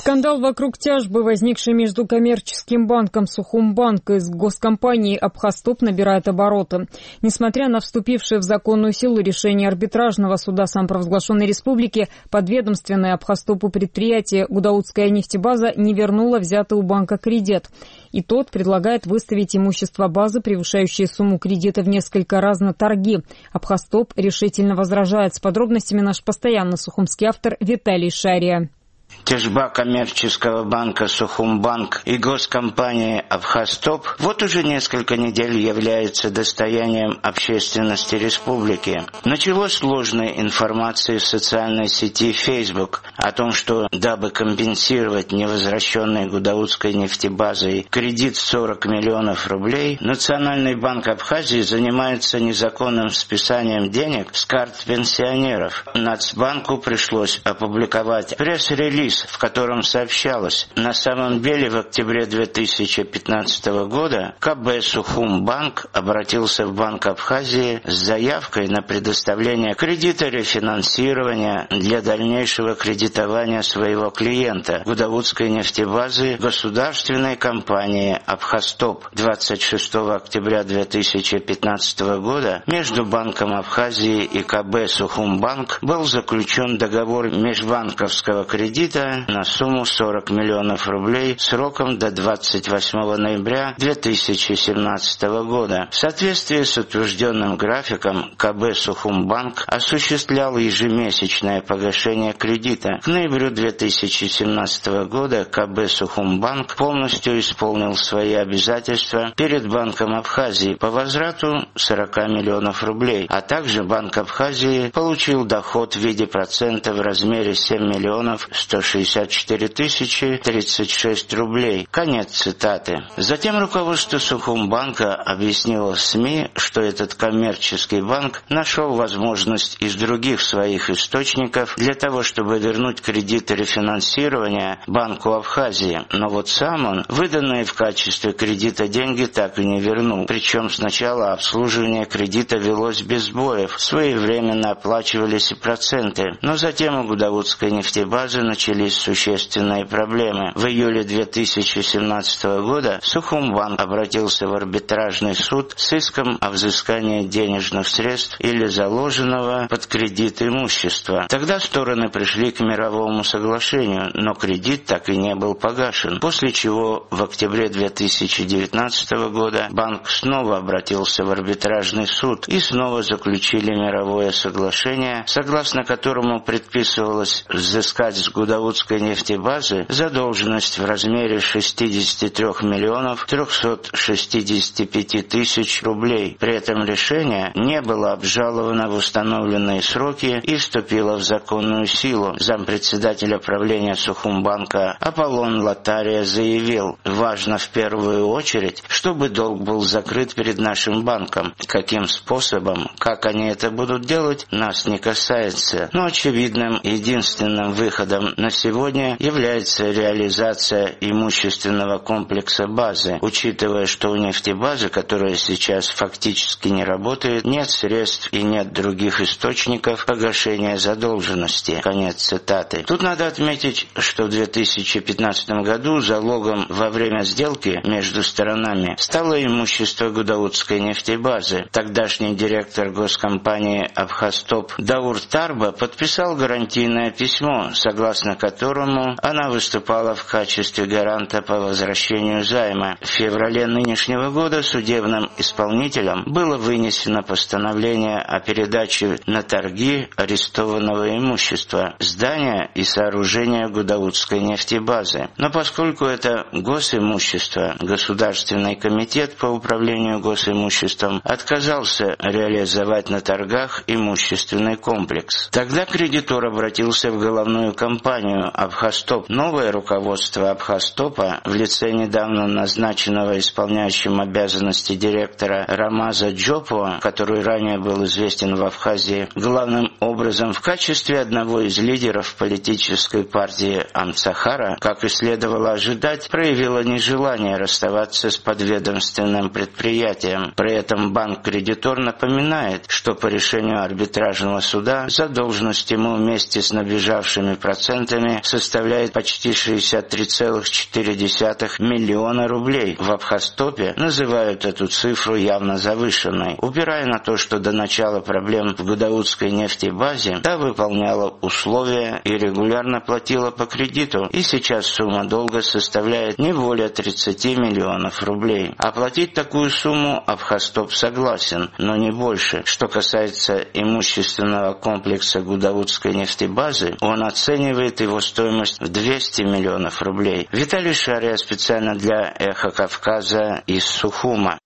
Скандал вокруг тяжбы, возникшей между коммерческим банком Сухумбанк и госкомпанией Абхастоп, набирает обороты. Несмотря на вступившее в законную силу решение арбитражного суда самопровозглашенной республики, подведомственное Абхастопу предприятие Гудаутская нефтебаза не вернуло взятый у банка кредит. И тот предлагает выставить имущество базы, превышающее сумму кредита в несколько раз, на торги. Абхастоп решительно возражает. С подробностями наш постоянный сухумский автор Виталий Шария. Тяжба коммерческого банка Сухумбанк и госкомпании Абхастоп вот уже несколько недель является достоянием общественности республики. Началось с ложной информации в социальной сети Facebook о том, что дабы компенсировать невозвращенный Гудаутской нефтебазой кредит в 40 миллионов рублей, Национальный банк Абхазии занимается незаконным списанием денег с карт пенсионеров. Нацбанку пришлось опубликовать пресс-релиз, в котором сообщалось: на самом деле в октябре 2015 года КБ Сухумбанк обратился в Банк Абхазии с заявкой на предоставление кредита рефинансирования для дальнейшего кредитования своего клиента Гудаутской нефтебазы государственной компании Абхастоп. 26 октября 2015 года между Банком Абхазии и КБ Сухумбанк был заключен договор межбанковского кредита на сумму 40 миллионов рублей сроком до 28 ноября 2017 года. В соответствии с утвержденным графиком КБ Сухумбанк осуществлял ежемесячное погашение кредита. К ноябрю 2017 года КБ Сухумбанк полностью исполнил свои обязательства перед Банком Абхазии по возврату 40 миллионов рублей, а также Банк Абхазии получил доход в виде процента в размере 7 миллионов 164 тысячи 36 рублей. Конец цитаты. Затем руководство Сухумбанка объяснило в СМИ, что этот коммерческий банк нашел возможность из других своих источников для того, чтобы вернуть кредиты рефинансирования Банку Абхазии. Но вот сам он выданные в качестве кредита деньги так и не вернул. Причем сначала обслуживание кредита велось без сбоев, своевременно оплачивались и проценты. Но затем у Гудаутской нефтебазы начались существенные проблемы. В июле 2017 года Сухумбанк обратился в арбитражный суд с иском о взыскании денежных средств или заложенного под кредит имущества. Тогда стороны пришли к мировому соглашению, но кредит так и не был погашен. После чего в октябре 2019 года банк снова обратился в арбитражный суд и снова заключили мировое соглашение, согласно которому предписывалось взыскать с Гудаутской нефтебазы задолженность в размере 63 миллионов 365 тысяч рублей. При этом решение не было обжаловано в установленные сроки и вступило в законную силу. Зампредседателя правления Сухумбанка Аполлон Латария заявил: важно в первую очередь, чтобы долг был закрыт перед нашим банком. Каким способом, как они это будут делать, нас не касается. Но очевидным единственным выходом на сегодня является реализация имущественного комплекса базы, учитывая, что у нефтебазы, которая сейчас фактически не работает, нет средств и нет других источников погашения задолженности. Конец цитаты. Тут надо отметить, что в 2015 году залогом во время сделки между сторонами стало имущество Гудаутской нефтебазы. Тогдашний директор госкомпании Абхастоп Даур Тарба подписал гарантийное письмо, согласно которому она выступала в качестве гаранта по возвращению займа. В феврале нынешнего года судебным исполнителем было вынесено постановление о передаче на торги арестованного имущества, здания и сооружения Гудаутской нефтебазы. Но поскольку это госимущество, Государственный комитет по управлению госимуществом отказался реализовать на торгах имущественный комплекс. Тогда кредитор обратился в головную компанию Абхастоп. Новое руководство Абхастопа в лице недавно назначенного исполняющим обязанности директора Рамаза Джопова, который ранее был известен в Абхазии главным образом в качестве одного из лидеров политической партии Амцахара, как и следовало ожидать, проявило нежелание расставаться с подведомственным предприятием. При этом банк-кредитор напоминает, что по решению арбитражного суда задолженность ему вместе с набежавшими процентами алиментами составляет почти 63,4 миллиона рублей. В Абхастопе называют эту цифру явно завышенной, упирая на то, что до начала проблем в гудаутской нефтебазе та выполняла условия и регулярно платила по кредиту, и сейчас сумма долга составляет не более 30 миллионов рублей. Оплатить такую сумму Абхастоп согласен, но не больше. Что касается имущественного комплекса гудаутской нефтебазы, он оценивает его стоимость в 200 миллионов рублей. Виталий Шария специально для «Эхо Кавказа» из Сухума.